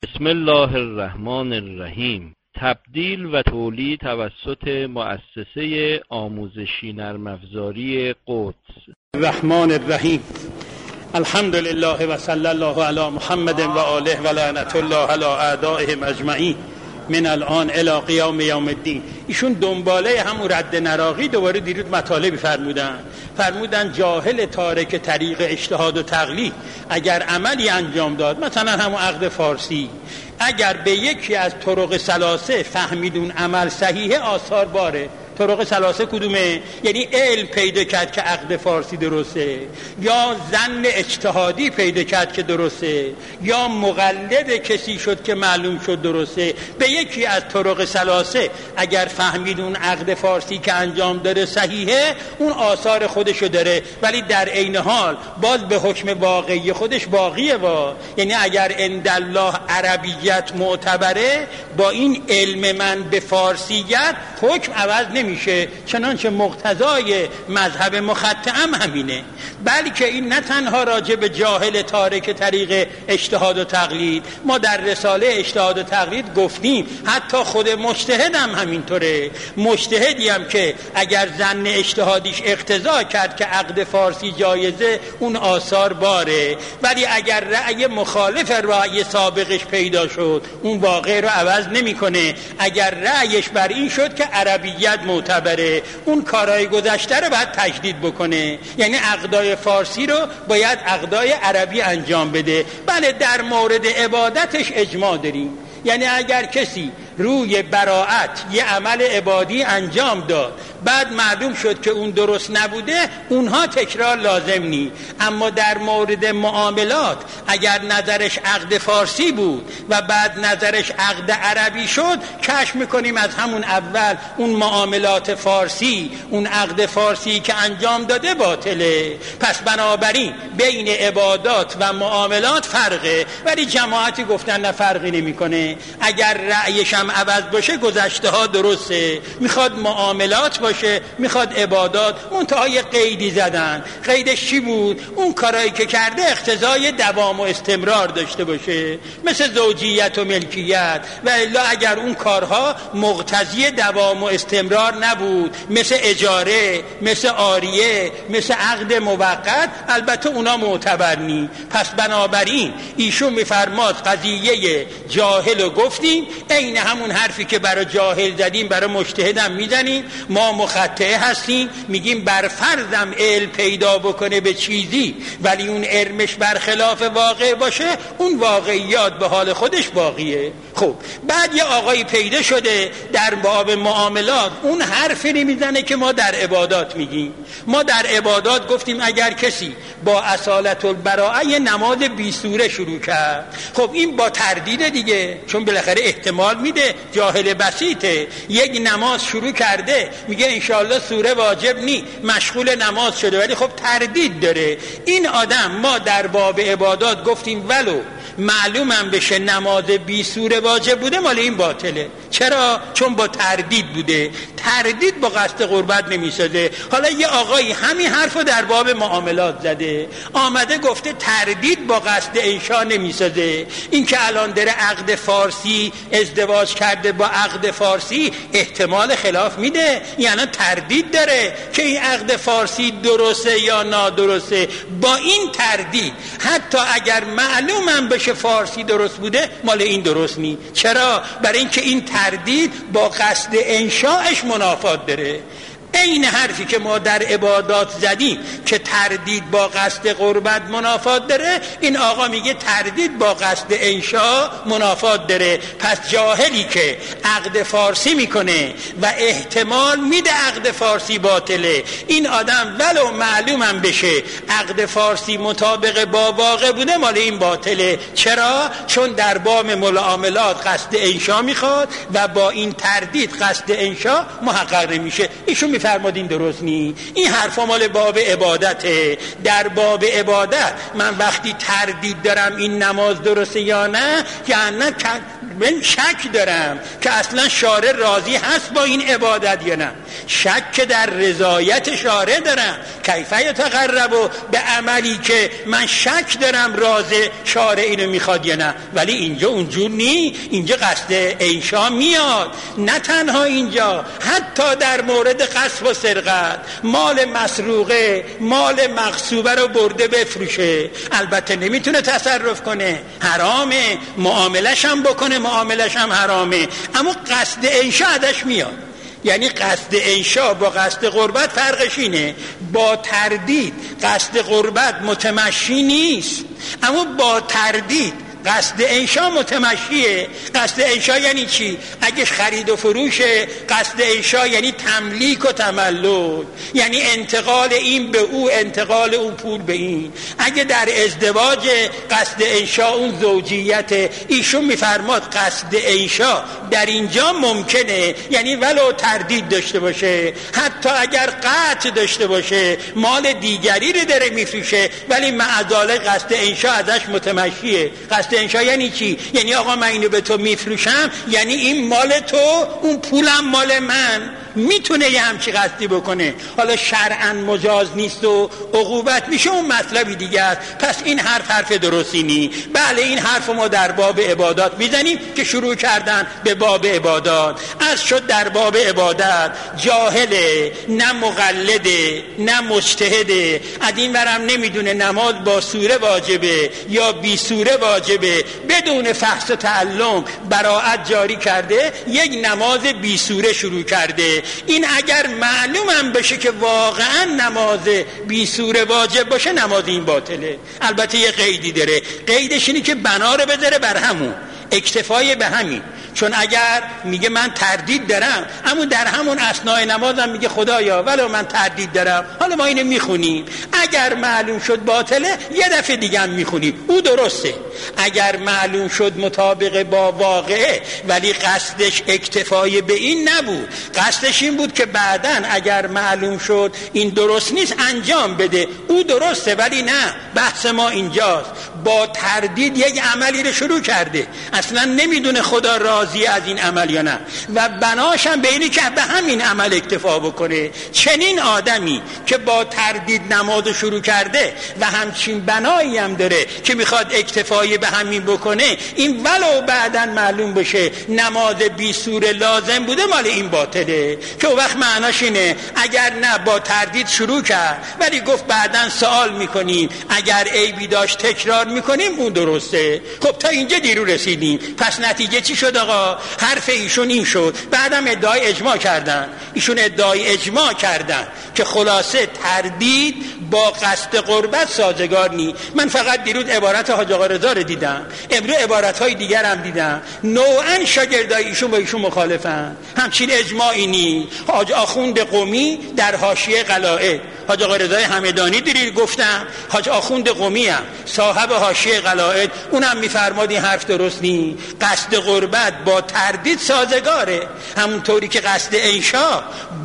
بسم الله الرحمن الرحیم. تبدیل و تولید توسط مؤسسه آموزشی نرم افزاری قدس. الرحمن الرحیم. الحمد لله و صلی الله علی محمد و آله و لعنت الله علی اعدائهم اجمعین من الان الی قیام یوم الدین. ایشون دنباله همون رد نراقی دوباره دیروز مطالبی فرمودن جاهل تارک طریق اجتهاد و تقلید اگر عملی انجام داد، مثلا همون عقد فارسی، اگر به یکی از طرق ثلاثه فهمید اون عمل صحیحه، آثار باره. طرق ثلاثه کدومه؟ یعنی علم پیدا کرد که عقد فارسی درسته، یا ظن اجتهادی پیدا کرد که درسته، یا مقلد کسی شد که معلوم شد درسته. به یکی از طرق ثلاثه اگر فهمید اون عقد فارسی که انجام داره صحیحه، اون آثار خودشو داره، ولی در عین حال باز به حکم واقعی خودش باقیه. یعنی اگر عندالله عربیت معتبره، با این علم من به فارسیت حکم عوض نمیشه، چنانچه مقتضای مذهب مختم همینه. بلکه این نه تنها راجع به جاهل تارک طریق اجتهاد و تقلید، ما در رساله اجتهاد و تقلید گفتیم حتی خود مجتهد هم همینطوره. مجتهدی هم که اگر ظن اجتهادیش اقتضا کرد که عقد فارسی جایزه، اون آثار باره، ولی اگر رأی مخالف رأی سابقش پیدا شد، اون واقع رو عوض نمیکنه. اگر رأیش بر این شد که عربیت معتبره، اون کارهای گذشته رو باید تجدید بکنه، یعنی عقدای فارسی رو باید عقدای عربی انجام بده. بله، در مورد عبادتش اجماع داریم، یعنی اگر کسی روی براءت یه عمل عبادی انجام داد، بعد معلوم شد که اون درست نبوده، اونها تکرار لازم نی. اما در مورد معاملات اگر نظرش عقد فارسی بود و بعد نظرش عقد عربی شد، کشف میکنیم از همون اول اون معاملات فارسی، اون عقد فارسی که انجام داده باطله. پس بنابراین بین عبادات و معاملات فرقه، ولی جماعتی گفتن نه فرقی نمیکنه. اگر رأیش هم عوض باشه، گذشته ها درسته، میخواد معاملات باشه میخواد عبادات، منتهای قیدی زدن. قیدش چی بود؟ اون کارایی که کرده اقتضای دوام و استمرار داشته باشه، مثل زوجیت و ملکیت، و الا اگر اون کارها مقتضی دوام و استمرار نبود، مثل اجاره، مثل عاریه، مثل عقد موقت، البته اونا معتبر نی. پس بنابراین ایشون میفرماد قضیه جاهل رو گفتیم، عین همون حرفی که برای جاهل زدیم برای مجتهدم میزنیم. ما مخطئ هستیم، میگیم بر فرضم علم پیدا بکنه به چیزی، ولی اون علمش برخلاف واقع باشه، اون واقعیات به حال خودش باقیه. خب بعد یه آقایی پیدا شده در باب معاملات، اون حرفی نمیزنه که ما در عبادات میگیم. ما در عبادات گفتیم اگر کسی با اصالت البراءه نماز 20 سوره شروع کرد، خب این با تردید دیگه، چون بالاخره احتمال میده، جاهل بسیطه، یک نماز شروع کرده میگه انشاءالله سوره واجب نی، مشغول نماز شده، ولی خب تردید داره. این آدم ما در باب عبادات گفتیم ولو معلومم بشه نماز 20 سوره واجب بوده، مال این باطله. چرا؟ چون با تردید بوده. تردید با قصد قربت نمیسازه. حالا یه آقایی همین حرفو در باب معاملات زده، آمده گفته تردید با قصد انشا نمیسازه. این که الان داره عقد فارسی ازدواج کرده با عقد فارسی، احتمال خلاف میده، یعنی تردید داره که این عقد فارسی درسته یا نادرسته. با این تردید حتی اگر معلومم بشه فارسی درست بوده، مال این درست نی. چرا؟ برای اینکه این تردید با قصد انشاءش منافات داره. این حرفی که ما در عبادات زدیم که تردید با قصد قربت منافات داره، این آقا میگه تردید با قصد انشاء منافات داره. پس جاهلی که عقد فارسی میکنه و احتمال میده عقد فارسی باطله، این آدم ولو معلومم بشه عقد فارسی مطابق با واقع بوده، مال این باطله. چرا؟ چون در باب معاملات قصد انشاء میخواد و با این تردید قصد انشاء محقق نمیشه. ایشون فرمودین درست نی. این حرفا مال باب عبادته. در باب عبادت من وقتی تردید دارم این نماز درسته یا نه، یا نه من شک دارم که اصلا شارع راضی هست با این عبادت یا نه، شک در رضایت شارع دارم. کیف یتقرب به عملی که من شک دارم راز شارع اینو میخواد یا نه. ولی اینجا اونجور نی، اینجا قصد انشا میاد. نه تنها اینجا، حتی در مورد غصب و سرقت، مال مسروقه، مال مغصوبه رو برده بفروشه، البته نمیتونه تصرف کنه، حرامه، معاملش هم بکنه، معاملش هم حرامه، اما قصد انشا ازش میاد. یعنی قصد انشا با قصد قربت فرقش اینه، با تردید قصد قربت متمشی نیست، اما با تردید قصد انشا متمشیه. قصد انشا یعنی چی؟ اگه خرید و فروشه، قصد انشا یعنی تملیک و تملک، یعنی انتقال این به او، انتقال اون پول به این. اگه در ازدواج، قصد انشا اون زوجیت. ایشون میفرماد قصد انشا در اینجا ممکنه، یعنی ولو تردید داشته باشه، حتی اگر قطع داشته باشه، مال دیگری رو داره میفروشه، ولی معذاله قصد انشا ازش متمشیه. قصد انشا یعنی چی؟ یعنی آقا من اینو به تو میفروشم، یعنی این مال تو، اون پولم مال من. میتونه یه همچی قصدی بکنه. حالا شرعاً مجاز نیست و عقوبت میشه، اون مطلبی دیگه است. پس این حرف درستی نی. بله این حرف ما در باب عبادات میزنیم که شروع کردن به باب عبادات. از شد در باب عبادت جاهله، نه مقلده، نه مجتهده، از این ورم نمیدونه نماز با سوره واجبه یا بی سوره واجبه، بدون فحص و تعلم براءت جاری کرده، یک نماز بی سوره شروع کرده. این اگر معلومم بشه که واقعا نماز بی سوره واجب باشه، نماز این باطله. البته یه قیدی داره، قیدش اینه که بنا رو بذاره بر همون، اکتفای به همین. چون اگر میگه من تردید دارم، اما در همون اثناء نمازم میگه خدایا ولو من تردید دارم، حالا ما اینو میخونیم، اگر معلوم شد باطله یه دفعه دیگه هم میخونیم، او درسته. اگر معلوم شد مطابق با واقعه، ولی قصدش اکتفای به این نبود، قصدش این بود که بعدن اگر معلوم شد این درست نیست انجام بده، او درسته. ولی نه، بحث ما اینجاست، با تردید یک عملی رو شروع کرده، اصلا نمیدونه خدا راضی از این عمل یا نه، و بناشم به اینی که به همین عمل اکتفا بکنه. چنین آدمی که با تردید نماز شروع کرده و همچین بنایی هم داره که میخواد اکتفای به همین بکنه، این ولو بعدن معلوم بشه نماز بی سوره لازم بوده، مال این باطله. که اون وقت معناش اینه اگر نه با تردید شروع کرد، ولی گفت بعدن سوال میکنیم، اگر عیبی داشت تکرار میکنیم، اون درسته. خب تا اینجا دیرو رسیدیم. پس نتیجه چی شد آقا؟ حرف ایشون این شد. بعدم ادعای اجماع کردن. ایشون ادعای اجماع کردن که خلاصه تردید با قصد قربت سازگار نی. من فقط دیروز عبارت حاج آقا رضا رو دیدم، امروز عبارت‌های دیگر هم دیدم، نوعاً شاگردای ایشون با ایشون مخالفن. همچین اجماعی نی. حاج آخوند قمی در حاشیه قلائد، حاج آقا رضای همدانی دیروز گفتم، حاج آخوند قمی هم صاحب حاشیه قلائد، اونم میفرماد این حرف درست نی. قصد قربت با تردید سازگاره، همونطوری که قصد انشا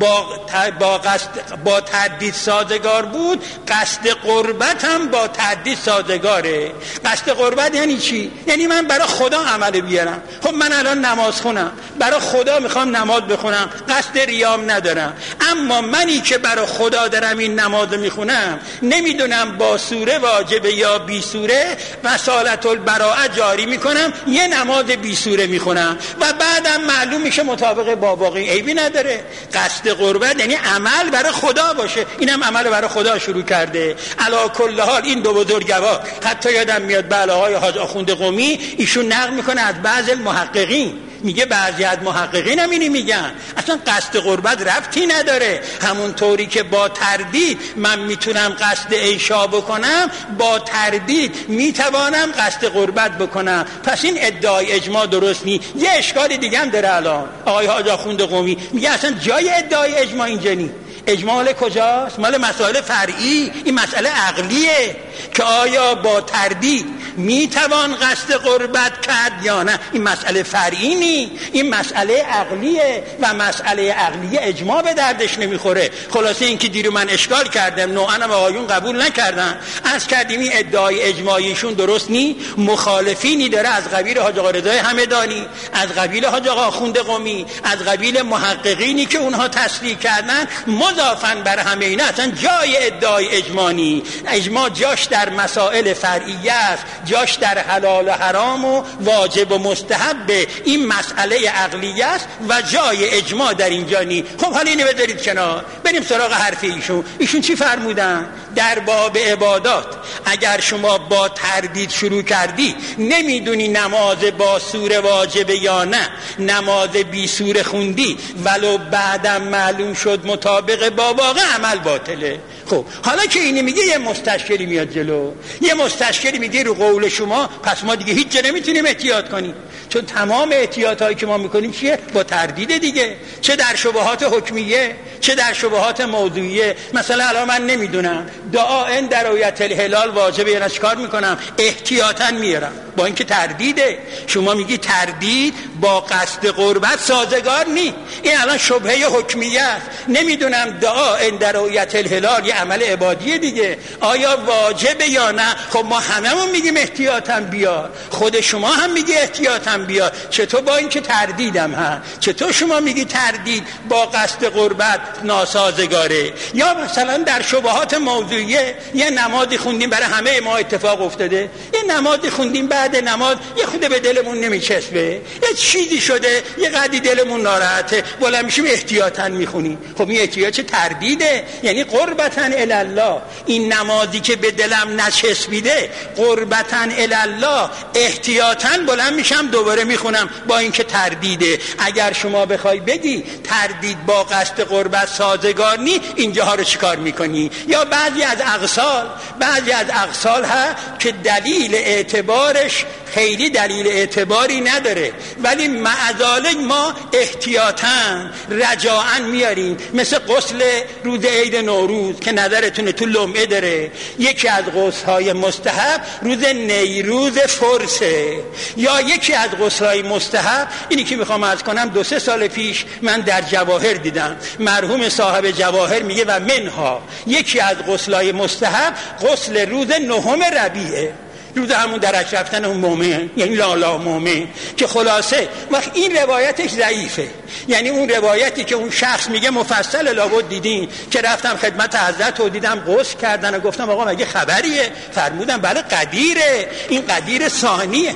با تردید سازگار بود، قصد قربت هم با تردید سازگاره. قصد قربت یعنی چی؟ یعنی من برای خدا عمل بیارم. خب من الان نماز خونم، برای خدا میخوام نماز بخونم، قصد ریام ندارم، اما منی که برای خدا دارم این نماز میخونم، نمیدونم با سوره واجبه یا بی سوره، وصالت البراءه جاری میکنم، یه نماز بی سوره میخونم و بعدم معلوم میشه مطابق با واقعی، عیبی نداره. قصد قربت یعنی عمل برای خدا باشه. اینم عمل برای خدا شروع کرده. علی کل حال این دو بزرگوار، حتی یادم میاد بله آقای حاج آخوند قمی، ایشون نقل میکنه از بعض المحققین، میگه بعضی از محققین هم اینی میگن اصلا قصد قربت ربطی نداره. همون طوری که با تردید من میتونم قصد انشا بکنم، با تردید میتوانم قصد قربت بکنم. پس این ادعای اجماع درست نی. یه اشکال دیگه هم داره الان آقای حاج آخوند قمی، میگه اصلا جای ادعای اجماع اینجا نی. اجماع کجاست؟ مال مسائل فرعی، این مسئله عقلیه. که آیا با تردید میتوان قصد قربت کرد یا نه. این مسئله فرعی نی، این مسئله عقلیه و مسئله عقلیه اجماع به دردش نمیخوره. خلاصه این که دیرو من اشکال کردم، نوعا هم آقایون قبول نکردن، از کردیم این ادعای اجماعیشون درست نی، مخالفینی داره از قبیل حاج آقا رضای همدانی، از قبیل حاج آقا آخوند قمی، از قبیل محققینی که اونها تصریح کردن. مضافاً بر همه اینا اصلا جای ادعای اجماع نی. اجماع جاش در مسائل فرعیه است، جاش در حلال و حرام و واجب و مستحب، این مسئله عقلیه است و جای اجماع در اینجا نی. خب حالا اینو بذارید کنار، بریم سراغ حرف ایشون چی فرمودن در باب عبادات. اگر شما با تردید شروع کردی، نمیدونی نماز با سوره واجبه یا نه، نماز بی سوره خوندی، ولو بعدم معلوم شد مطابق با واقع، عمل باطله. خب حالا که اینی میگه، یه مستشکلی میاد جلو، یه مستشکلی میگه رو قول شما پس ما دیگه هیچ جا نمیتونیم احتیاط کنیم، چون تمام احتیاطایی که ما میکنیم چیه؟ با تردید دیگه، چه در شبهات حکمیه چه در شبهات موضوعیه. مثلا الان من نمیدونم دعا عند رؤیت الهلال واجبه یا نه، چیکار میکنم؟ احتیاطاً میارم، با اینکه تردیده. شما میگی تردید با قصد قربت سازگار نی، این الان شبهه حکمیه است. نمیدونم دعا عند رؤیت الهلال یه عمل عبادیه دیگه، آیا واجبه یا نه؟ خب ما هممون میگیم احتیاطاً بیار، خود شما هم میگی احتیاطاً بیار، چطور با اینکه تردیدم هست؟ چطور شما میگی تردید با قصد قربت ناسازگاره؟ یا مثلا در شبهات موضوعیه یه نمازی خوندیم برای همه ما اتفاق افتاده، یه نمازی خوندیم بعد نماز یه خود به دلمون نمیچسبه، یه چیزی شده یه قدری دلمون ناراحته، بلند میشیم احتیاطاً میخونیم. خب این احتیاط چه تردیده؟ یعنی قربتاً الله، این نمازی که به دلم نچسبیده قربتاً الله، احتیاطاً بلند میشم دوباره میخونم با اینکه تردیده. اگر شما بخوای بگی تردید با قصد قربت سازگار نی، اینجاها رو چیکار میکنی؟ یا بعضی از اقسال ها که دلیل اعتبارش خیلی دلیل اعتباری نداره، ولی معذالک ما احتیاطاً رجاعاً میاریم، مثل غسل روز عید نوروز که نظرتونه تو لمعه داره، یکی از غسل‌های مستحب روز نیروز فرسه، یا یکی از غسل‌های مستحب اینی که میخوام عرض کنم 2-3 سال پیش من در جواهر دیدم، مرحوم صاحب جواهر میگه و منها، یکی از غسل‌های مستحب غسل روز 9 ربیعه، روز همون درک رفتن اون مومن، یعنی لالا مومن، که خلاصه وقت این روایتش ضعیفه. یعنی اون روایتی که اون شخص میگه مفصل لابد دیدین که رفتم خدمت حضرت و دیدم غسل کردن و گفتم آقا مگه خبریه؟ فرمودن بله قدیره، این قدیر ثانیه.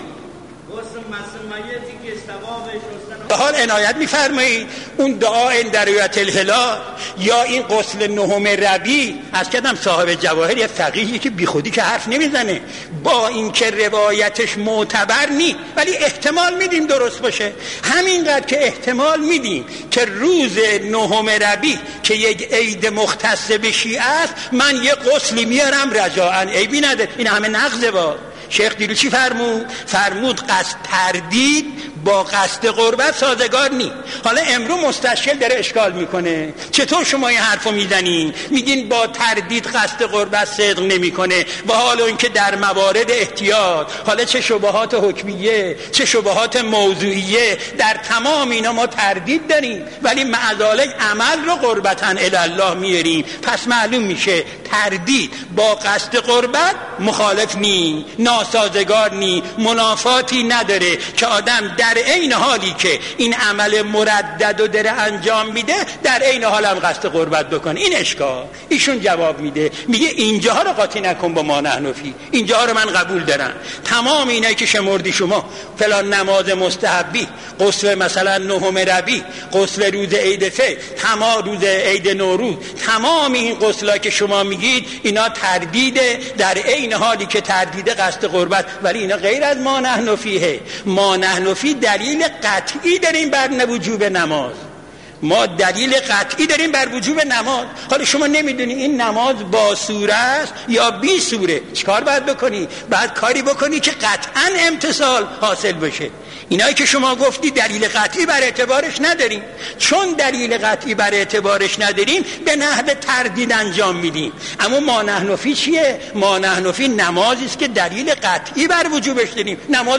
به حال عنایت می‌فرمایید اون دعا عند رؤیت الهلال یا این غسل 9 ربیع، از کدام صاحب جواهر یه فقیهی که بی خودی که حرف نمیزنه، با این که روایتش معتبر نی ولی احتمال میدیم درست باشه، همینقدر که احتمال میدیم که روز 9 ربیع که یک عید مختص به شیعه است، من یه غسلی میارم رجاءً، عیبی نداره. این همه نقضه. با شیخ دیرو چی فرمود قصد تردید با قصد قربت سازگار نی. حالا امروز مستشکل داره اشکال میکنه، چطور شما این حرفو میزنین میگین با تردید قصد قربت صدق نمیکنه، و حالا اینکه در موارد احتیاط، حالا چه شبهات حکمیه چه شبهات موضوعیه، در تمام اینا ما تردید داریم ولی معذالک عمل رو قربتاً الله میاریم. پس معلوم میشه تردید با قصد قربت مخالف نی، ناسازگار نی، منافاتی نداره که آدم در عین حالی که این عمل مردد و داره انجام میده در عین حال هم قصد قربت بکنه. این اشکال ایشون جواب میده، میگه اینجاها رو قاطی نکن با ما نحنفی، اینجاها رو من قبول دارم. تمام اینایی که شمردی شما، فلان نماز مستحبی، غسل مثلا 9 ربیع، غسل روز عید فطر، تمام روز عید نوروز، تمام این غسلا که شما میگید اینا تردیده، در عین حالی که تردیده قصد قربت، ولی اینا غیر از ما نحنفیه. ما نحنفی دلیل قطعی داریم بر وجوب نماز، ما دلیل قطعی داریم بر وجوب نماز. حالا شما نمیدونی این نماز با سوره است یا بی سوره، چیکار باید بکنی؟ باید کاری بکنی که قطعا امتثال حاصل بشه. اینایی که شما گفتی دلیل قطعی بر اعتبارش نداریم، چون دلیل قطعی بر اعتبارش نداریم به نحو تردید انجام میدیم. اما ما نحن فی چیه؟ ما نحن فی نمازی است که دلیل قطعی بر وجوبش داریم.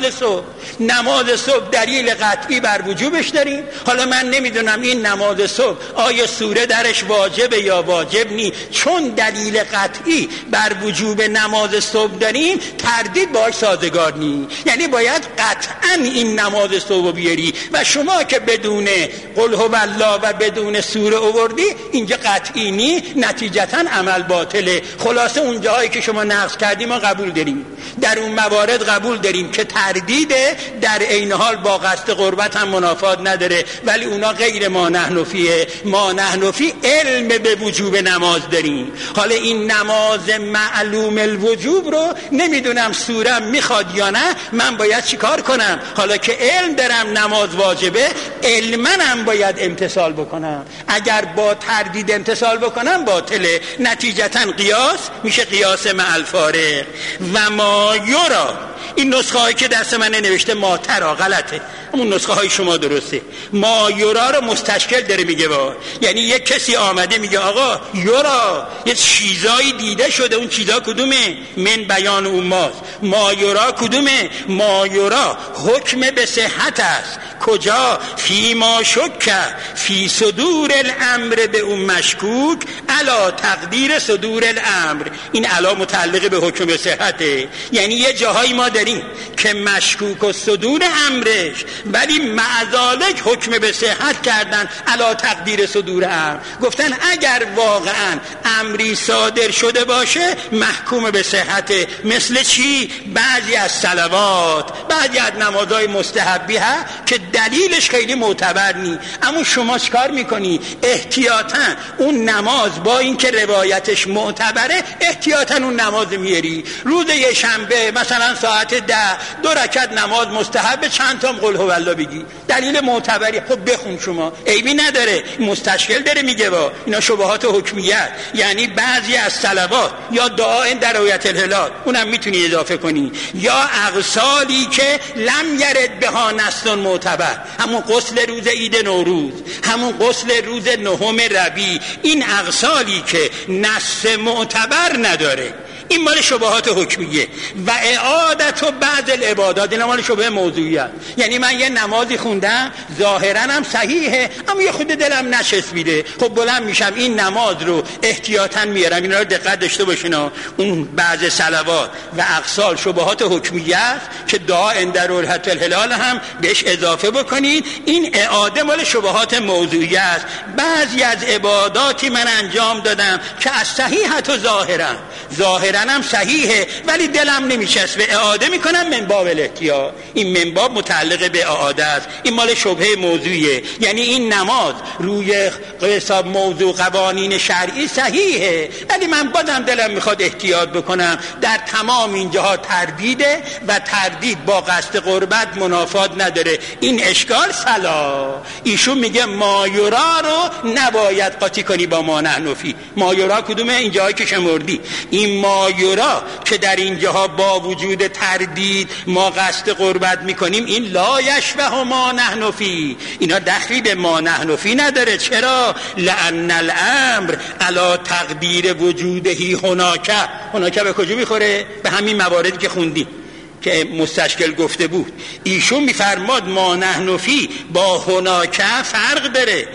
نماز صبح دلیل قطعی بر وجوبش داریم. حالا من نمیدونم این نماز صبح آیا سوره درش واجبه یا واجب نی، چون دلیل قطعی بر وجوب نماز صبح داریم تردید باش سازگار نی. یعنی باید قطعا این نماز صبح بیاری و شما که بدون قل هو الله و بدون سوره آوردی اینجا قطعی نی، نتیجتا عمل باطله. خلاصه اون جایی که شما نقض کردی ما قبول داریم، در اون موارد قبول داریم که تردیده، در عین حال با قصد قربت هم منافات نداره، ولی اونا غیر ما نحن فیه. ما نحن فی علم به وجوب نماز داریم. حالا این نماز معلوم الوجوب رو نمیدونم سورم میخواد یا نه، من باید چیکار کنم؟ حالا که علم دارم نماز واجبه، علما هم باید امتثال بکنم. اگر با تردید امتثال بکنم باطله، نتیجتا قیاس میشه قیاس مع الفارق. و ما یرا، این نسخه هایی که دست من نوشته ما ترا غلطه، اون نسخه های شما درسته. ما یرا رو مستشکل داره میگه یعنی یک کسی آمده میگه آقا یرا یه چیزایی دیده شده، اون چیزا کدومه؟ من بیان اوماست. ما یرا کدومه؟ ما یرا حکم به صحت است. کجا؟ فی ما شک فی صدور الامر به اون مشکوک علا تقدیر صدور الامر. این علا متعلق به حکم به صحته، یعنی یه جاهایی ما داریم که مشکوک و صدور امرش، ولی معذالک حکم به صحت کردن علا تقدیر صدور امر. گفتن اگر واقعا امری صادر شده باشه محکوم به صحته. مثل چی؟ بعضی از صلوات، بعضی از نمازهای مستحبی ها که دلیلش خیلی معتبر نی، اما شما چیکار میکنی؟ احتیاطاً اون نماز با اینکه روایتش معتبره احتیاطاً اون نماز میاری. روز یه شنبه مثلا ساعت 10 2 رکعت نماز مستحب، چند تا قل هو الله بگی، دلیل معتبری، خب بخون شما، عیبی نداره. مستشکل داره میگه اینا شبهات حکمیت، یعنی بعضی از صلوات یا دعا در رویت الهلال اونم میتونی اضافه کنی، یا اغسالی که لم یرد بها نص معتبر، همون غسل روز عید نوروز، همون غسل روز نهم ربیع، این اغسالی که نص معتبر نداره، این مال شبهات حکمیه. و اعادت و بعض العبادات، این مال شبه موضوعیت. یعنی من یه نمازی خوندم ظاهرا هم صحیحه اما یه خود دلم نچسبیده، خب بلند میشم این نماز رو احتیاطاً میارم. اینا رو دقت داشته باشین. اون بعض صلوات و اغسال شبهات حکمیت که دعا عند رؤیت الهلال هم بهش اضافه بکنید. این اعاده مال شبهات موضوعیت. بعضی از عباداتی من انجام دادم که از صحیحت و ظاهرا هم صحیحه ولی دلم نمیچسبه، اعاده میکنم من باب الاحتیاط. این من باب متعلق به اعاده است، این مال شبهه موضوعیه. یعنی این نماز روی حساب موضوع قوانین شرعی صحیحه ولی من بازم دلم میخواد احتیاط بکنم. در تمام اینجاها تردیده و تردید با قصد قربت منافات نداره. این اشکال سلا. ایشون میگه ما یرا رو نباید قاطی کنی با ما نحن فی. ما یرا کدومه؟ اینجاهایی که شمردی. این ما یرا که در اینجاها با وجود تردید ما قصد قربت میکنیم، این لا یشبه ما نحن فی، اینا دخلی به ما نحن فی نداره. چرا؟ لأن الامر علی تقدیر وجودهی هناک به کجا میخوره؟ به همین مواردی که خوندی که مستشکل گفته بود. ایشون میفرماد ما نحن فی با هناک فرق داره.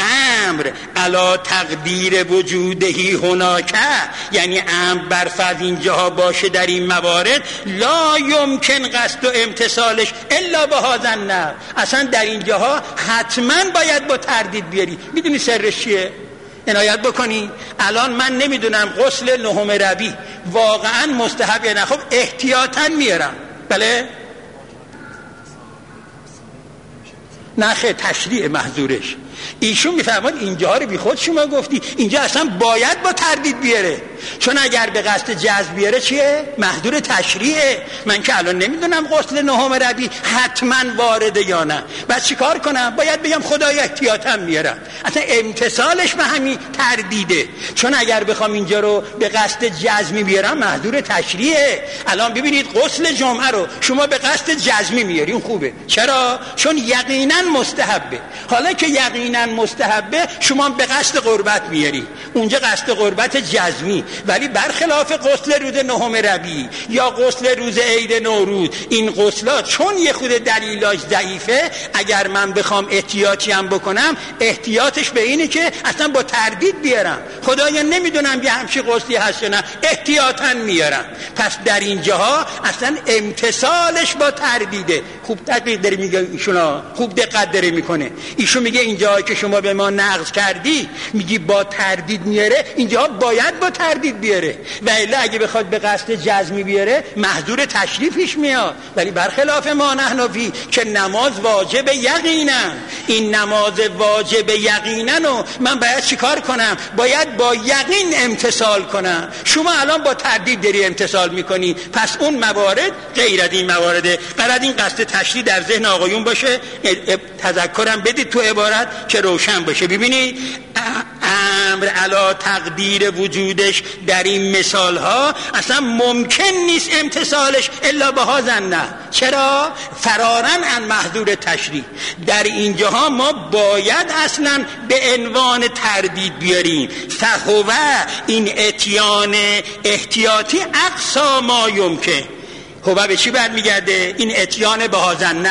امر علا تقدیر وجودهی هناک، یعنی امر برفض اینجاها باشه در این موارد، لا یمکن قصد و امتصالش الا به هذا النحو. اصلا در اینجاها حتما باید با تردید بیاری. میدونی سرش چیه؟ عنایت بکنی. الان من نمیدونم غسل نهم ربیع واقعا مستحب یا نه، خب احتیاطاً میارم. بله؟ نخه تشریع محظورش ایشون میفرماد اینجا رو بی خود شما گفتی، اینجا اصلا باید با تردید بیاره، چون اگر به قصد جذب بیاره چیه؟ محظور تشریعه. من که الان نمیدونم غسل نهم ربیع حتما وارده یا نه، بعد چیکار کنم؟ باید بگم خدای احتیاطم میارم. اصلا امتثالش به همین تردیده، چون اگر بخوام اینجا رو به قصد جزمی بیارم محظور تشریعه. الان ببینید غسل جمعه رو شما به قصد جزمی میاری، اون خوبه. چرا؟ چون یقینا مستحبه. حالا که یقینا مستحبه شما به قصد قربت میاری، اونجا قصد قربت جزمی. ولی برخلاف غسل روز نهم ربیع یا غسل روز عید نوروز، این غسلات چون یه خود دلیلاش ضعیفه، اگر من بخوام احتیاطی هم بکنم، احتیاطش به اینه که اصلا با تردید بیارم. خدایا نمیدونم یه همچی غسلی هست یا نه، احتیاطاً میارم. پس در اینجاها اصلا امتثالش با تردیده. خوب دقیق داره میگه ایشون، خوب دقت داره میکنه. ایشون میگه اینجاها که شما به ما نقض کردی، میگی با تردید میاره، اینجاها باید با تردید بیاره، و الا اگه بخواد به قصد جزمی بیاره محظور تشریفش میاد. ولی برخلاف ما نحنفی که نماز واجب یقینا، این نماز واجب یقینا و من باید چیکار کنم؟ باید با یقین امتثال کنم. شما الان با تردید داری امتثال میکنی، پس اون موارد غیر از این موارده. قرار این قصد تشریع در ذهن آقایون باشه، تذکرم بدید تو عبارت که روشن باشه. ببینید امر علا تقدیر وجودش در این مثال ها اصلا ممکن نیست امتثالش الا به ها زنه. چرا؟ فرارن عن محظور تشریع. در اینجاها ما باید اصلا به عنوان تردید بیاریم. فهو این اتیان احتیاطی اقصا ما یمکن. هو به چی برمیگرده؟ این اتیان به ها زنه.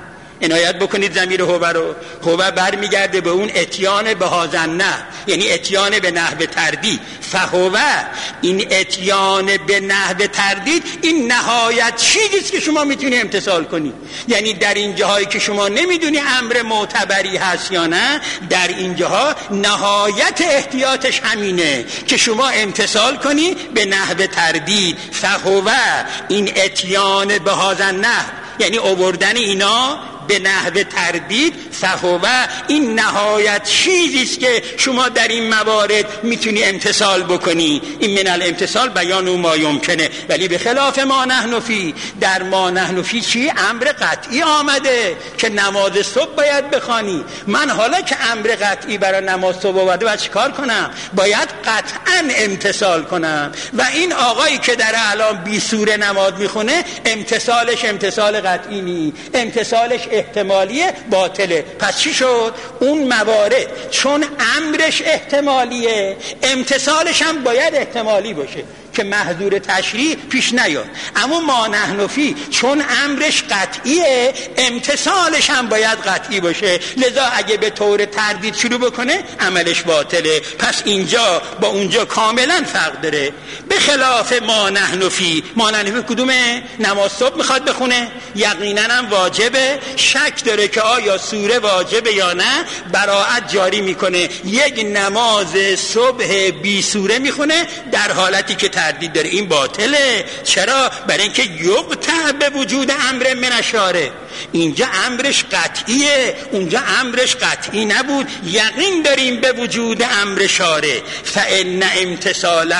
عنایت بکنید ضمیر هو رو. هو برمیگرده به اون اتیان به هازنه، یعنی اتیان به نحو تردید. فهو این اتیان به نحو تردید این نهایت چیزیست که شما میتونی امتثال کنی. یعنی در این جاهایی که شما نمیدونی امر معتبری هست یا نه، در این جاها نهایت احتیاطش همینه که شما امتثال کنی به نحو تردید. فهو این اتیان به هازنه، یعنی آوردن اینا به نحو تردید. فهو این نهایت چیزیست که شما در این موارد میتونی امتثال بکنی. این من الامتثال بیان و ما یمکنه. ولی به خلاف ما نحنفی، در ما نحنفی چی؟ امر قطعی آمده که نماز صبح باید بخوانی. من حالا که امر قطعی برای نماز صبح آمده باید چیکار کنم؟ باید قطعا امتثال کنم. و این آقایی که در الان بی سوره نماز میخونه، امتثالش امتثال قطعی نی، امتثالش احتمالیه، باطله. پس چی شد؟ اون موارد چون امرش احتمالیه، امتثالش هم باید احتمالی باشه که محظور تشریع پیش نیاد. اما ما نحنفی چون امرش قطعیه، امتثالش هم باید قطعی باشه، لذا اگه به طور تردید شروع بکنه عملش باطله. پس اینجا با اونجا کاملا فرق داره. به خلاف ما نحنفی، ما نحنفی کدومه؟ نماز صبح میخواد بخونه، یقینا هم واجبه، شک داره که آیا سوره واجبه یا نه، براءت جاری میکنه، یک نماز صبح بی سوره میخونه در حالتی که تردید داره. این باطله. چرا؟ برای اینکه یقطع به وجود امر من اشاره. اینجا امرش قطعیه، اونجا امرش قطعی نبود. یقین داریم به وجود امر شاره. فان امتثاله،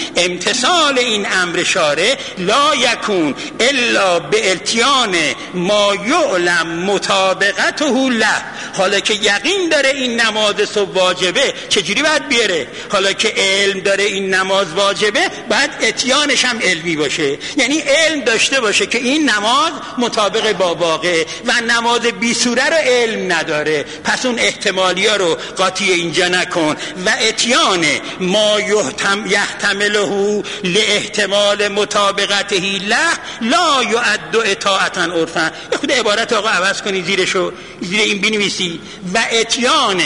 امتثال این امر شاره، لا یکون الا به التیان ما یعلم مطابقته له. حالا که یقین داره این نماز صبح واجبه، چجوری باید بیاره؟ حالا که علم داره این نماز واجبه، باید اتیانش هم علمی باشه، یعنی علم داشته باشه که این نماز مطابق با واقع، و نماز بی سوره رو علم نداره. پس اون احتمالی ها رو قاطی اینجا نکن. و اتیان ما یحتمله لاحتمال مطابقته له لا یعد اطاعتا عرفا. خود عبارت آقا عوض کنی، زیرشو زیر این بنویسی. و اتیان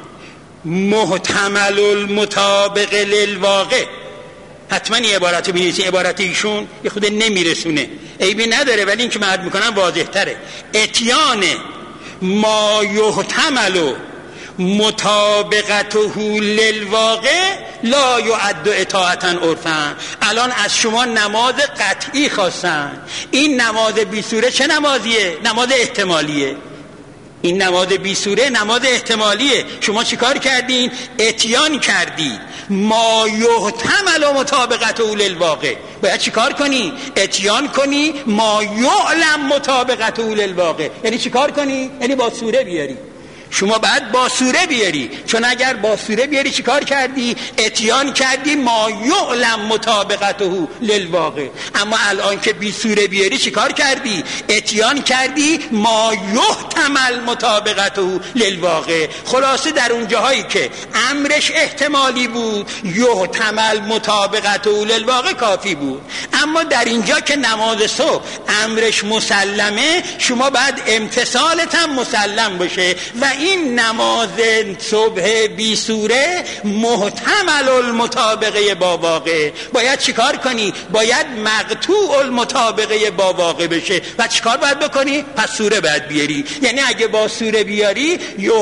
محتمل المطابق للواقع. حتما این عبارت رو بنویسی، عبارت ایشون یه خود نمیرسونه، عیبی نداره، ولی این که من میکنم واضح تره. اتیان ما یحتمل مطابقته للواقع لا یعد اطاعتا عرفا. الان از شما نماز قطعی خواستن، این نماز بی سوره چه نمازیه؟ نماز احتمالیه. این نماز بی سوره نماز احتمالیه. شما چیکار کردین؟ اتیان کردید. ما یحتمل و مطابقت اول الواقع. باید چیکار کنی؟ اتیان کنی ما یعلم مطابقت اول الواقع. یعنی چیکار کنی؟ یعنی با سوره بیاری. شما باید با سوره بیاری، چون اگر با سوره بیاری چیکار کردی؟ اتیان کردی ما یعلم مطابقته للواقع. اما الان که بی سوره بیاری چیکار کردی؟ اتیان کردی ما یحتمل مطابقته للواقع. خلاصه در اون جاهایی که امرش احتمالی بود یحتمل مطابقته للواقع کافی بود. اما در اینجا که نماز صبح امرش مسلمه، شما باید امتثالت هم مسلم باشه و این نماز صبح بی سوره محتمل المطابقه با واقع. باید چیکار کنی؟ باید مقطوع المطابقه با واقع بشه. و چیکار باید بکنی؟ پس سوره باید بیاری. یعنی اگه با سوره بیاری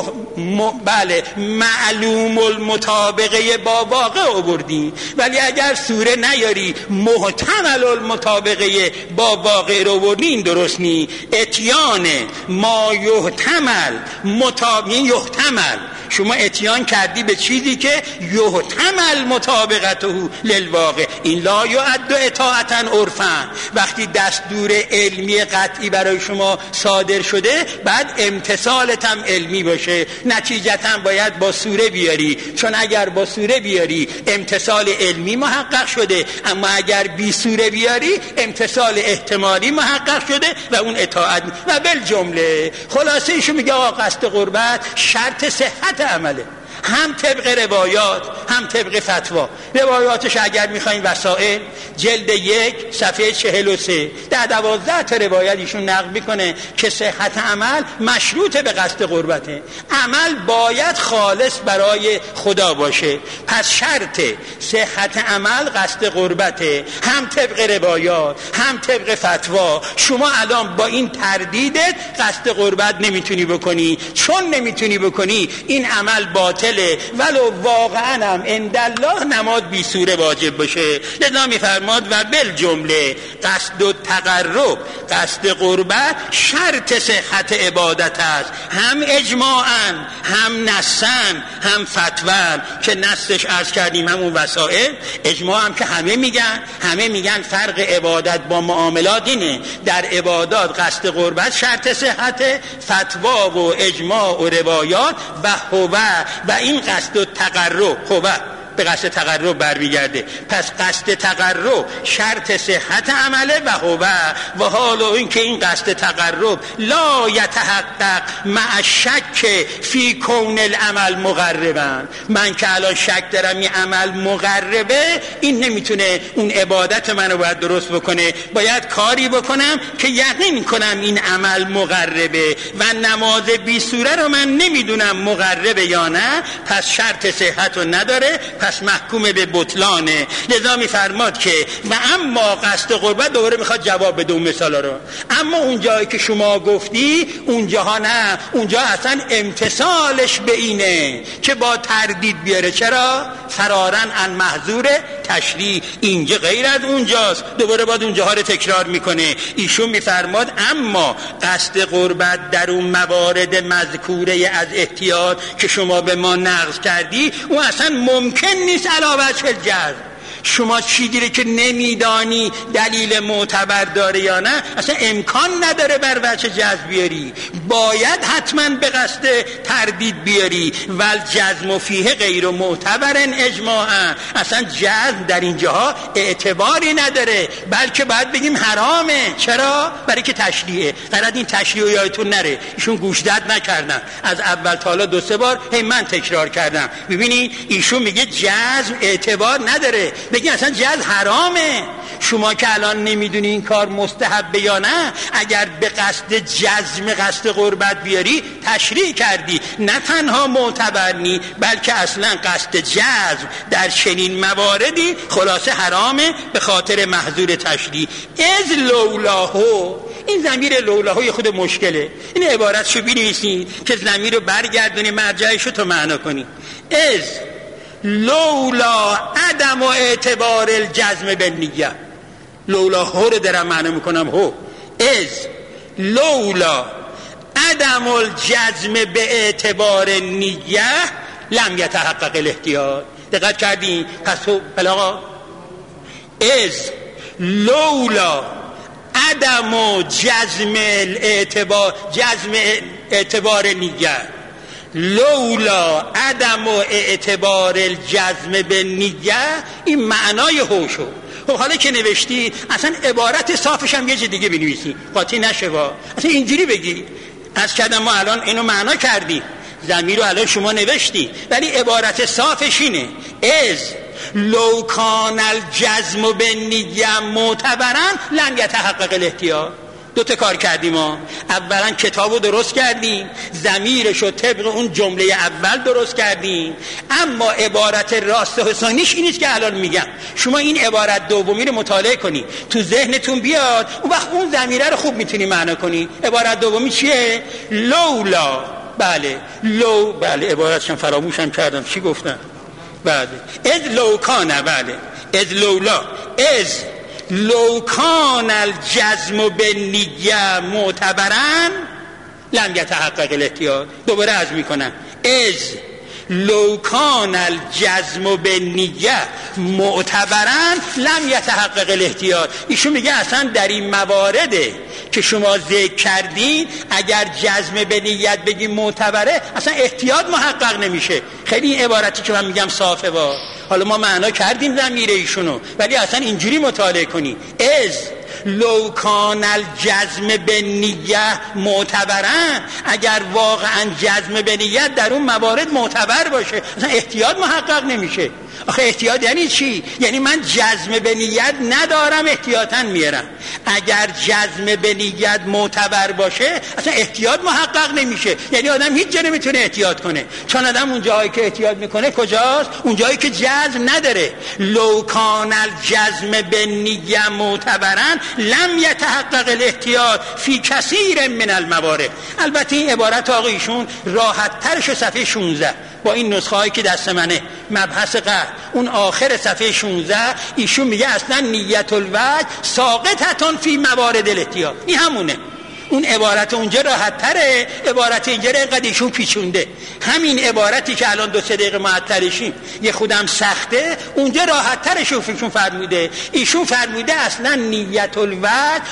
بله معلوم المطابقه با واقع آوردی، ولی اگر سوره نیاری محتمل المطابقه با واقع رو آوردی، این درست نی. اتیان ما یحتمل یحتمل، شما اتیان کردی به چیزی که یحتمل مطابقته للواقع. این لا یعد اطاعتا عرفا. وقتی دستور علمی قطعی برای شما صادر شده بعد امتثالت هم علمی باشه. نتیجتا باید با سوره بیاری، چون اگر با سوره بیاری امتثال علمی محقق شده، اما اگر بی سوره بیاری امتثال احتمالی محقق شده و اون اطاعت. و بالجمله خلاصه ایشو میگه آقا قصد قربت شرط صحت عمله، هم طبق روایات هم طبق فتوا. روایاتش اگر میخواین وسائل جلد 1 صفحه 43 در 12 تا روایت ایشون نقل میکنه که صحت عمل مشروط به قصد قربته. عمل باید خالص برای خدا باشه. پس شرط صحت عمل قصد قربته، هم طبق روایات هم طبق فتوا. شما الان با این تردیدت قصد قربت نمیتونی بکنی. چون نمیتونی بکنی این عمل باطل، ولو واقعا هم عند الله نماز بی سوره واجب باشه. لذا میفرماد و بالجمله قصد و تقرب، قصد قربت شرط صحت عبادت است، هم اجماعا هم نصا هم فتوا. که نصش عرض کردیم همون وسائل، اجماع هم که همه میگن فرق عبادت با معاملات اینه. در عبادات قصد قربت شرط صحت، فتوا و اجماع و روایات و هو و این قصد تقرب هو به قصد تقرب برمیگرده. پس قصد تقرب شرط صحت عمله و هو و حال این که این قصد تقرب لا یتحقق مع شک فی کون العمل مقربا. من که الان شک دارم این عمل مقربه، این نمیتونه اون عبادت منو باید درست بکنه. باید کاری بکنم که یقین کنم این عمل مقربه و نماز بی سوره رو من نمیدونم مقربه یا نه، پس شرط صحت رو نداره، پس محکوم به بطلانه. لذا میفرماد که و اما قصد قربت، دوباره میخواد جواب بده اون مثالا رو. اما اون جایی که شما گفتی اونجاها نه، اونجا اصلا امتثالش به اینه که با تردید بیاره. چرا؟ فرارن عن محظور تشریع. اینجا غیر از اونجاست، دوباره باید اونجاها رو تکرار میکنه. ایشون میفرماد اما قصد قربت در اون موارد مذکوره از احتیاط که شما به ما نقض کردی، اون اصلا ممکن نیست علاوه بر جزم. شما چیزی که نمیدانی دلیل معتبر داره یا نه، اصلا امکان نداره بر وجه جزم بیاری. باید حتما به قصد تردید بیاری. ول جزم فیه غیر معتبر اجماعا. اصلا جزم در اینجاها اعتباری نداره، بلکه باید بگیم حرامه. چرا؟ برای که تشریعه. قرار این تشریع یادتون نره، ایشون گوشدد نکردن، از اول تا حالا 2-3 بار من تکرار کردم. ببینید ایشون میگه جزم اعتبار نداره، بگی اصلا جزم حرامه. شما که الان نمیدونی این کار مستحبه یا نه، اگر به قصد جزم قصد قربت بیاری تشریع کردی، نه تنها معتبر نی بلکه اصلا قصد جزم در چنین مواردی خلاصه حرامه به خاطر محظور تشریع. از لولاهو، این ضمیر لولاهو خود مشکله. این عبارتشو بنویسید که ضمیر رو برگردونی مرجعشو تو معنا کنی. از لولا عدم و اعتبار الجزم بالنیه. لولا هو رو دارم معنی میکنم. هو از لولا عدم الجزم به اعتبار نیه لم یتحقق الاحتیاط. دقت کردین؟ پس بلاغا از لولا عدم جزم اعتبار نیه، لولا عدم اعتبار الجزم به نیه، این معنای هوشو. خب حالا که نوشتی اصلا عبارت صافش هم یه چیز دیگه بنویسی، قاطی نشه با اصلا اینجوری بگی. از کردم ما الان اینو معنا کردی، ضمیر رو الان شما نوشتی، ولی عبارت صافش اینه از لو کان الجزم بالنیه معتبرا لم یتحقق الاحتیاط. دو تا کار کردیم ما. اولا کتابو درست کردیم، ضمیرشو طبق اون جمله اول درست کردیم، اما عبارت راست حسانیش اینیست که الان میگم. شما این عبارت دومی رو مطالعه کنی، تو ذهنتون بیاد، اون وقت اون ضمیره رو خوب میتونی معنا کنی. عبارت دومی چیه؟ لولا. بله لو، بله عبارتشم فراموشم کردم چی گفتم. بله از لو کان، بله از لولا، از لو کان الجزم بالنیه معتبرا لم یتحقق الاحتیاط. دوباره عرض میکنم، از لو کان الجزم بالنیه معتبرا لم یتحقق الاحتیاط. ایشون میگه اصلا در این موارده که شما ذکر کردین اگر جزم به نیت بگیم معتبره اصلا احتیاط محقق نمیشه. خیلی این عبارتی که من میگم صافه با. حالا ما معنا کردیم ضمیر ایشونو، ولی اصلا اینجوری مطالعه کنی، از لو کان الجزم به نیه معتبرن، اگر واقعا جزم به نیت در اون موارد معتبر باشه اصلا احتیاط محقق نمیشه. آخه احتیاط یعنی چی؟ یعنی من جزم به نیت ندارم احتیاطاً میارم. اگر جزم به نیت معتبر باشه اصلا احتیاط محقق نمیشه، یعنی آدم هیچ جا نمیتونه احتیاط کنه، چون آدم اون جایی که احتیاط میکنه کجاست؟ اون جایی که جزم نداره. لو کان الجزم به نیت معتبرن لم یتحقق الاحتیاط فی کثیر من الموارد. البته این عبارت آقایشون راحت ترش صفحه 16 با این نسخه هایی که دست منه، مبحث قهر، اون آخر صفحه 16 ایشون میگه اصلا نیت الوجه ساقطتون فی موارد الاحتیاط. این همونه. اون عبارت اونجا راحت تره، عبارت اینجا رو اینقدر ایشون پیچونده. همین عبارتی که الان 2-3 دقیقه معطلشیم یه خودم سخته، اونجا راحت ترش ایشون فرموده. ایشون فرموده اصلا نیت الوجه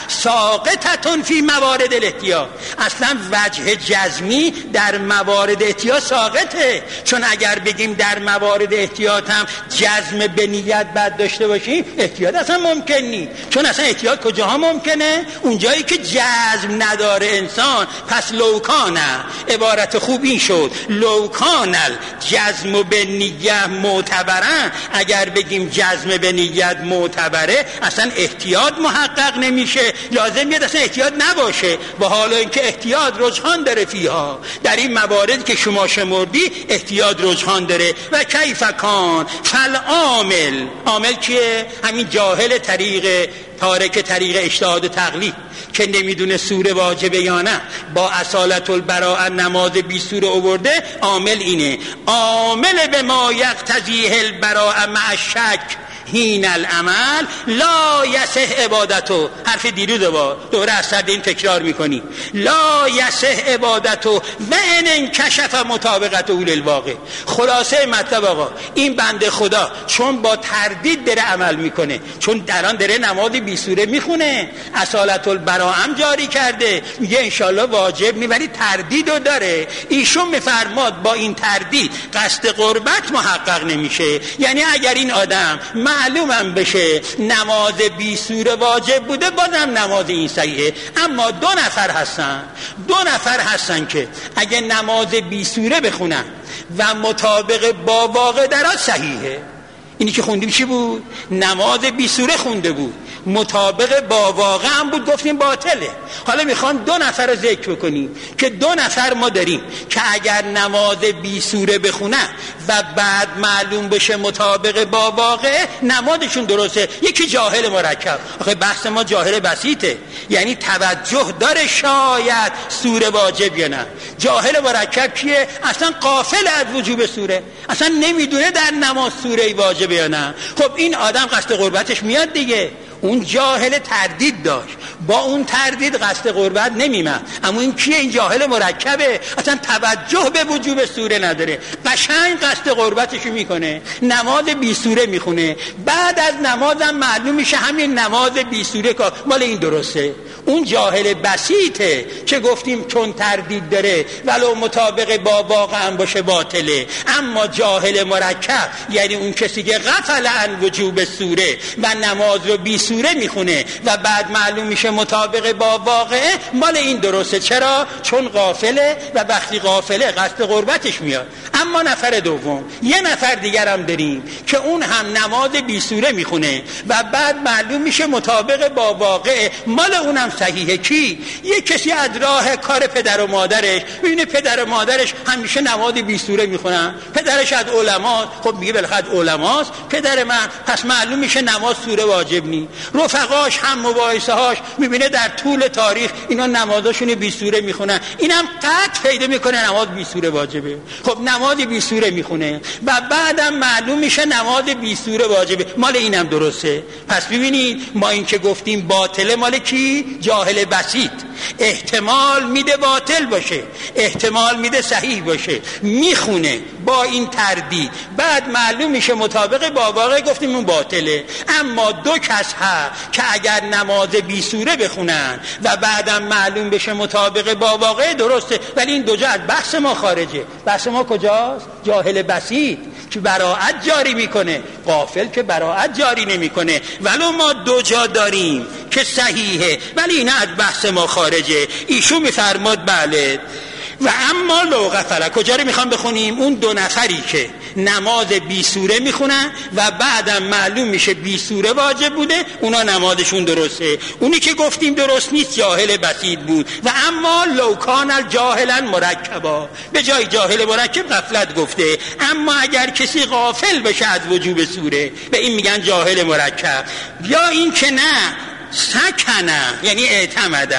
ساقطتون فی موارد الاحتیاط، اصلا وجه جزمی در موارد احتیاط ساقطه. چون اگر بگیم در موارد احتیاط هم جزم به نیت بد داشته باشیم احتیاط اصلا ممکن نیست. چون اصلا احتیاط کجاها ممکنه؟ اونجایی که جزم نداره انسان. پس لوکانه، عبارت خوب این شد، لوکان الجزم به نیت معتبرن، اگر بگیم جزم به نیت معتبره اصلا احتیاط محقق نمیشه، لازم میاد اصلا احتیاط نباشه، با حالا اینکه احتیاط رجحان داره فیها. در این موارد که شما شمردی احتیاط رجحان داره. و کیف کان فالعامل، عامل کیه؟ همین جاهل طریق تارک طریق اجتهاد و تقلید که نمیدونه سوره واجبه یا نه، با اصالت البراء نماز 20 سوره آورده. عامل اینه، عامل به ما یقتضیه البراء مع الشک هین العمل لا یصح عبادتو. حرف دیروز با دوره از سر این تکرار میکنی، لا یصح عبادتو و ان انکشف مطابقت اول الواقع. خلاصه مطلب آقا این بنده خدا چون با تردید داره عمل میکنه، چون الان داره نماز 20 سوره میخونه، اصالت البراء هم جاری کرده، میگه انشالله واجب ولی تردیدو داره. ایشون میفرماد با این تردید قصد قربت محقق نمیشه. یعنی اگر این آدم معلومم بشه نماز 20 سوره واجب بوده بازم نماز این صحیحه، اما دو نفر هستن که اگه نماز 20 سوره بخونن و مطابق با واقع درات صحیحه. اینی که خوندیم چی بود؟ نماز 20 سوره خونده بود، مطابق با واقع هم بود، گفتیم باطله. حالا میخوام 2 نفر رو ذکر بکنیم که 2 نفر ما داریم که اگر نماز 20 سوره بخونن و بعد معلوم بشه مطابق با واقع نمازشون درسته. یکی جاهل مرکب، آخه بحث ما جاهل بسیطه، یعنی توجه داره شاید سوره واجب یا نه. جاهل مرکب کیه؟ اصلا غافل از وجوب سوره، اصلا نمیدونه در نماز سوره واجب یا نه. خب این آدم قصد قربتش میاد دیگه، اون جاهل تردید داشت، با اون تردید قصد قربت نمیمد. اما این کیه؟ این جاهل مرکبه، اصلا توجه به وجوب سوره نداره، قشنگ قصد قربتشو میکنه، نماز بی سوره میخونه، بعد از نمازم معلوم میشه همین نماز بی سوره که مال این درسته. اون جاهل بسیطه که گفتیم چون تردید داره ولو مطابق با واقع هم باشه باطله. اما جاهل مرکب یعنی اون کسی که غفل عن وجوب سوره و نماز رو بی سوره میخونه و بعد معلوم میشه مطابق با واقع، مال این درسته. چرا؟ چون غافله و وقتی غافله قصد قربتش میاد. اما نفر دوم، یه نفر دیگر هم داریم که اون هم نماز بی سوره میخونه و بعد معلوم میشه مطابق با واقع، مال اونم صحیحه. کی؟ یه کسی از راه کار پدر و مادرش ببینه پدر و مادرش همیشه نماز بی سوره میخونن، پدرش از علما، خب میگه بالاخره علماست پدر من، پس معلوم میشه نماز سوره واجب نی. رفقاش هم مباحثه هاش میبینه در طول تاریخ اینا نمازاشون بی سوره میخونن، اینم قطع پیدا میکنه نماز بی سوره واجبه. خب نماز بی سوره میخونه و بعدم معلوم میشه نماز بی سوره واجبه، مال اینم درسته. پس ببینید ما این که گفتیم باطله مال کی؟ جاهل بسیط. احتمال میده باطل باشه، احتمال میده صحیح باشه، میخونه با این تردید، بعد معلوم میشه مطابق با واقع، گفتیم اون باطله. اما دو کس هست که اگر نماز بی سوره بخونن و بعدم معلوم بشه مطابق با واقع درسته، ولی این دو جا از بحث ما خارجه. بحث ما کجاست؟ جاهل بسیط که براءت جاری میکنه، غافل که براءت جاری نمیکنه. ولو ما دو جا داریم که صحیحه ولی این از بحث ما خارجه. ایشون میفرماد بله و اما لو غفله، کجا رو میخوام بخونیم؟ اون دو نفری که نماز بی سوره میخونن و بعدم معلوم میشه بی سوره واجب بوده، اونا نمازشون درسته. اونی که گفتیم درست نیست جاهل بسیط بود. و اما لو کان الجاهلا مرکبا، به جای جاهل مرکب غفلت گفته. اما اگر کسی غافل بشه از وجوب سوره، به این میگن جاهل مرکب. یا این که نه سکنه یعنی اعتمده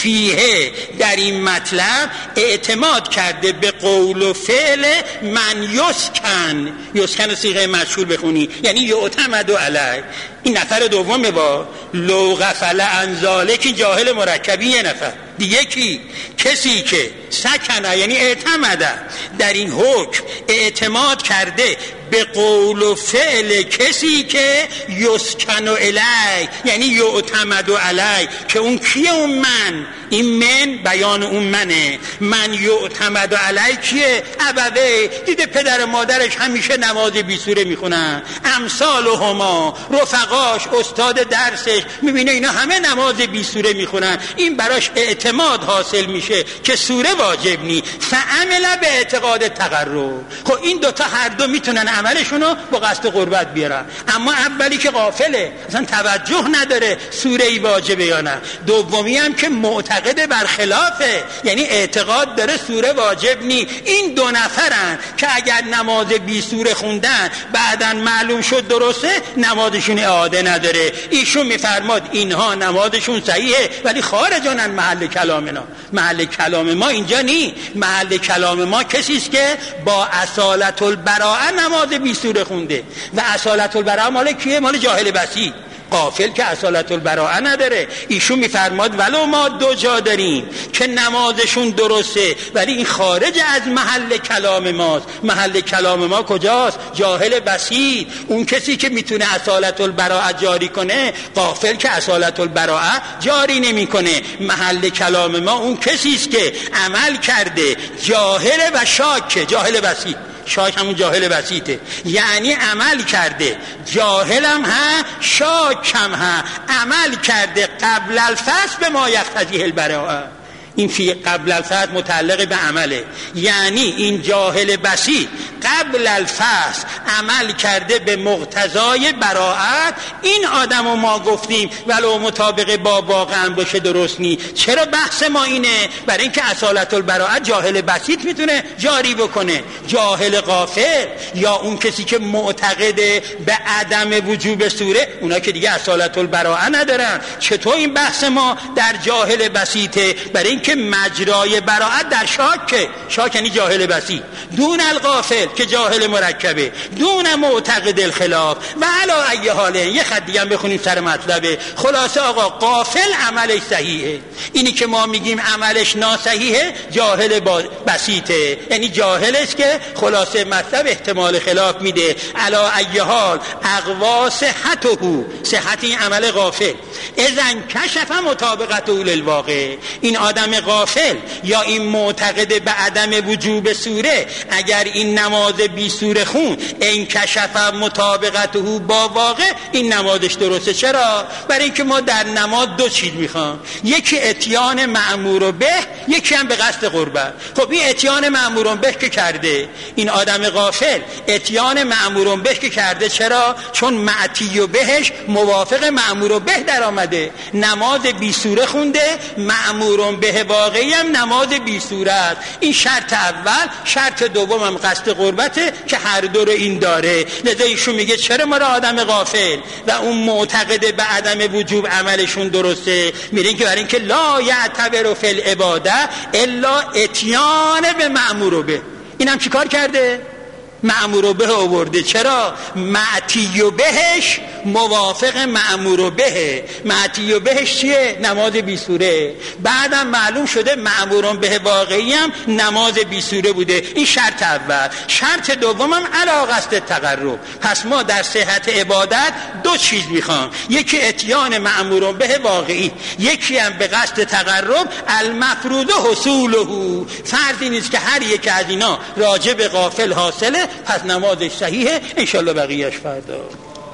فیه، در این مطلب اعتماد کرده به قول و فعل من یسکن. یسکن صیغه مجهول بخونی یعنی یعتمد علیه. این نفر دومه. با لو غفل عن ذالک جاهل مرکبی یه نفر دیگه. کی؟ کسی که سکنه یعنی اعتمده، در این حکم اعتماد کرده به قول و فعل کسی که یسکن علیه یعنی یعتمد علیه، که اون کیه؟ اون من. این من بیان اون منه. من یعتمد علیه کیه؟ ابوه. دیده پدر مادرش همیشه نماز بی سوره میخونن، امثال هما، رفقاش، استاد درسش، میبینه اینا همه نماز بی سوره میخونن، این براش اعتماد حاصل میشه که سوره واجب نی. فعمل به اعتقاد تقرب. خب این دوتا هر دو میتونن عملشونو با قصد قربت بیارن. اما اولی که غافله اصلا توجه نداره سوره ای واجبه یا نه. دومی هم که معتقد برخلافه، یعنی اعتقاد داره سوره واجب نی. این دو نفرن که اگر نماز بی سوره خوندن بعدن معلوم شد درسته، نمازشون اعاده نداره. ایشون میفرماد اینها نمازشون صحیحه ولی خارجانن محل کلامنا. محل کلام ما اینجا نی. محل کلام ما کسی است که با اصالت البراءه نماز بی سوره خونده و اصالت البراءه مال کیه؟ مال جاهل بسیط. غافل که اصالت البراءه نداره. ایشون میفرماد ولو ما دو جا داریم که نمازشون درسته ولی این خارج از محل کلام ماست. محل کلام ما کجاست؟ جاهل بسیط، اون کسی که میتونه اصالت البراءه جاری کنه. غافل که اصالت البراءه جاری نمیکنه. محل کلام ما اون کسی است که عمل کرده، جاهل و شاک. جاهل بسیط، شاک همون جاهل بسیطه، یعنی عمل کرده، جاهلم ها شاکم ها، عمل کرده قبل الفصل به ما یقتضیه البراءه. این فی قبل الفصل متعلق به عمله، یعنی این جاهل بسیط قبل الفصل عمل کرده به مقتضای براءت. این آدمو ما گفتیم ولو مطابق با واقع باشه درست نی. چرا بحث ما اینه؟ برای اینکه اصالت البراءت جاهل بسیط میتونه جاری بکنه. جاهل غافل یا اون کسی که معتقد به عدم وجوب سوره، اونا که دیگه اصالت البراءت ندارن. چطور این بحث ما در جاهل بسیطه؟ برای که مجرای براءت در شاک، شاک یعنی جاهل بسیط، دون الغافل که جاهل مرکبه دون معتقد الخلاف و علی ای حال. یه خط دیگه هم بخونیم سر مطلبه. خلاصه آقا غافل عملش صحیحه، اینی که ما میگیم عملش ناصحیحه جاهل بسیطه، یعنی جاهل است که خلاصه مطلب احتمال خلاف میده. علی ای حال اقوا صحته، صحت این عمل غافل. اذن کشف مطابقته للواقع. این آدم غافل یا این معتقد به عدم وجوب سوره اگر این نماز بی سوره خون این کشف مطابقته با واقع این نمازش درسته. چرا؟ برای اینکه ما در نماز دو چیز میخوام، یکی اتیان مأمور به، یکی هم به قصد قربت. خب این اتیان مأمور به که کرده این آدم غافل، اتیان مأمور به که کرده. چرا؟ چون معتی و بهش موافق مأمور به در آمده، نماز بی سوره خونده، مأمور به واقعی هم نماز بی سوره است. این شرط اول. شرط دوم هم قصد قربته که هر دو رو این داره. لذا ایشون میگه چرا ما را آدم غافل و اون معتقد به عدم وجوب عملشون درسته؟ میگه که برای اینکه لا یعتبر فی العباده الا اتیان به مأمور به. این هم چیکار کرده؟ مأمور به آورده. چرا؟ معتی و بهش موافق مأمور به. معتی و بهش چیه؟ نماز بی سوره. بعدم معلوم شده مأمور به واقعی هم نماز بی سوره بوده. این شرط اول. شرط دوم هم علی قصد تقرب. پس ما در صحت عبادت دو چیز میخوام، یکی اتیان مأمور به واقعی، یکی هم به قصد تقرب. المفروض حصوله، فرضی نیست که هر یک از اینا راجع به غافل حاصله، پس نمازش صحیحه. انشالله بقیهش فردا. اینجا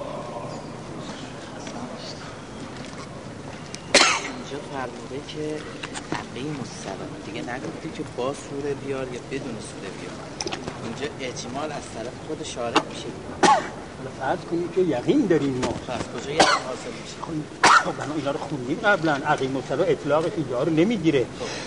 فرموده که عقیم السلام، دیگه نگفتی که با سوره بیار یا بدون سوره بیار. اینجا احتمال از طرف خود شارع میشه. حالا فرض کنیم که یقین داریم ما. پس کجا یقین حاصل میشه؟ خب بنا اینا رو خوندیم قبلا. عقیم السلام اطلاقش اینجا رو نمیگیره.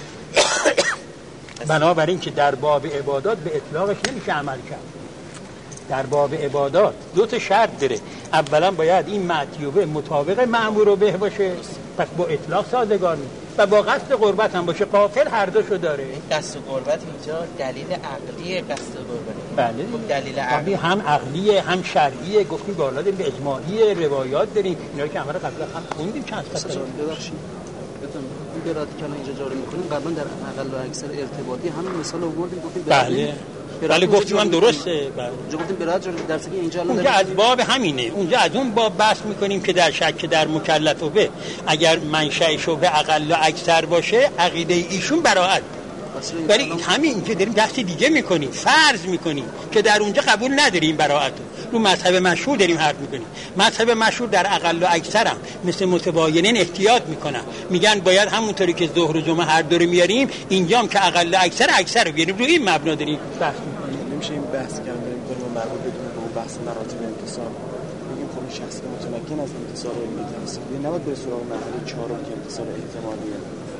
بنابراین که در باب عبادات به اطلاقش نمیشه عمل کرد. در باب عبادات دو تا شرط داره. اولا باید این معتیوبه مطابق مأمور به باشه، پس با اطلاق سازگار نیست، و با قصد قربت هم باشه. قافل هر دوشو داره. قصد قربت اینجا دلیل عقلیه. قصد قربت بله، دلیل عقلی هم عقلیه هم شرعیه. گفتیم بالا داریم به اجماعی روایات داریم. اینا که همراه قبلا هم خوندیم چند تا. ببخشید این قرائتی که الان اینجا جاری می‌کنیم قبلا در اقل و اکثر ارتباطی همین مثال رو آوردیم، گفتیم بله گفتیم هم درسته. بله جو گفتیم برات جاری در صورتی اینجا الان اونجا از باب همینه. اونجا از اون باب بحث می‌کنیم که در شک در مکلف به اگر منشأ شبه اقل و اکثر باشه عقیده ایشون براءت. برای همین که داریم دست دیگه میکنیم، فرض میکنیم که در اونجا قبول نداریم براءت رو مذهب مشهور داریم حرف میکنیم. مذهب مشهور در اقل و اکثر هم مثل متباینین احتیاط میکنن، میگن باید همونطوری که ظهر و جمعه هر دو رو میاریم اینجا هم که اقل و اکثر رو بیاریم. روی این مبنا داریم بحث میکنیم. نمیشه این بحث کردن با مربوط بدون به اون بحث مراتب انتصاب میگیم خب شخص متمکن از انتصاب علمی تفسیر نباید به سراغ مرحله چهارم که انتصاب احتمالیه.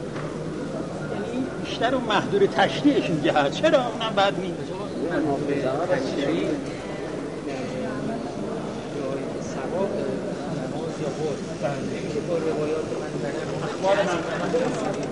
بیشتر اون محدود تشریعش این جهت. چرا اونم بعد میگه تشریع ثواب نماز یا بود که با روایات من اخبار من